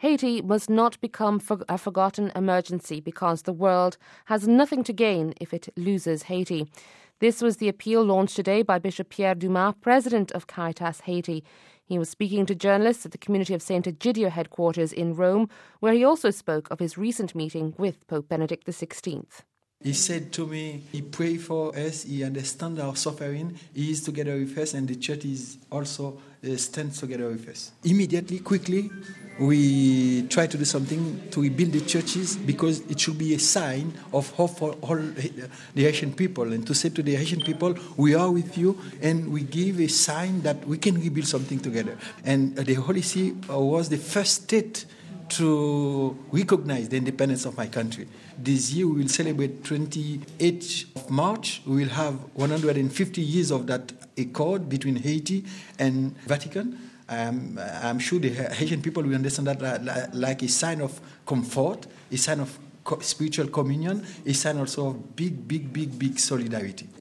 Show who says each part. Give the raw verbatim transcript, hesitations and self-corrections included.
Speaker 1: Haiti must not become for- a forgotten emergency because the world has nothing to gain if it loses Haiti. This was the appeal launched today by Bishop Pierre Dumas, president of Caritas Haiti. He was speaking to journalists at the Community of Saint Egidio headquarters in Rome, where he also spoke of his recent meeting with Pope Benedict the sixteenth.
Speaker 2: He said to me, he prayed for us, he understands our suffering, he is together with us, and the church is also uh, stands together with us. Immediately, quickly, we try to do something to rebuild the churches because it should be a sign of hope for all the Haitian people, and to say to the Haitian people, we are with you, and we give a sign that we can rebuild something together. And the Holy See was the first state to recognize the independence of my country. This year we will celebrate twenty-eighth of March. We will have one hundred fifty years of that accord between Haiti and Vatican. Um, I'm sure the Haitian people will understand that like a sign of comfort, a sign of spiritual communion, a sign also of big, big, big, big solidarity.